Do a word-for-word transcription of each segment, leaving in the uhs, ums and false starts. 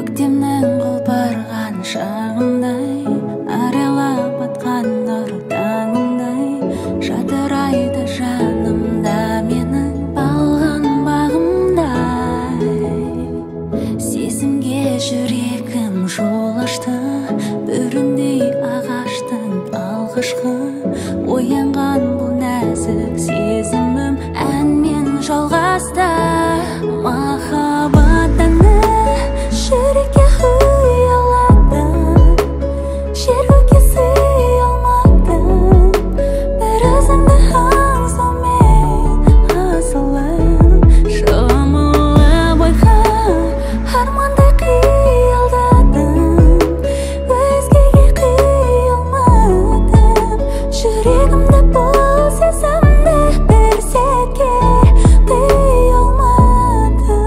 көктемнің құлпырған шағындай, аралап атқан нұр таңындай, жадырайды жанымда менің балған бағымдай. Сезімге жүрегім жол ашты, бүріндей ағаштың алғашқы. Оянған бұл нәзік сезімім әнмен жалғасты. Махаббат әні жүрекке құйылады, жер көкке сыйы алмады. Бір өзіңді аңсаумен асылым, шомылып ойға армандай қиялдадым. Өзгеге қиылмадым, жүрегімді бұл сезімді бір сәтке тыя алмадым.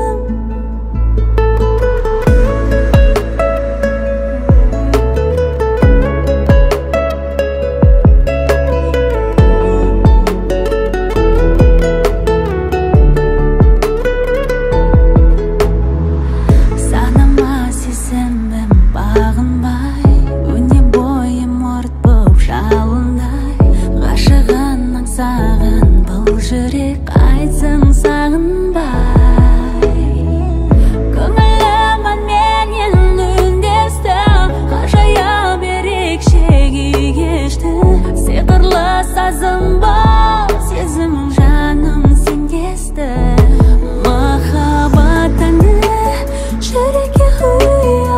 Санама сезімім бағынбай, өне бойым өрт боп жалындай. Ғашығын аңсаған бұл жүрек айтсын сағынбай. Көңілім әнменен үндесті, ғажайып ерекше күй кешті. Сиқырлы сазым бол, сезімім жаным сендесті. Махаббат әні жүрекке құйылады,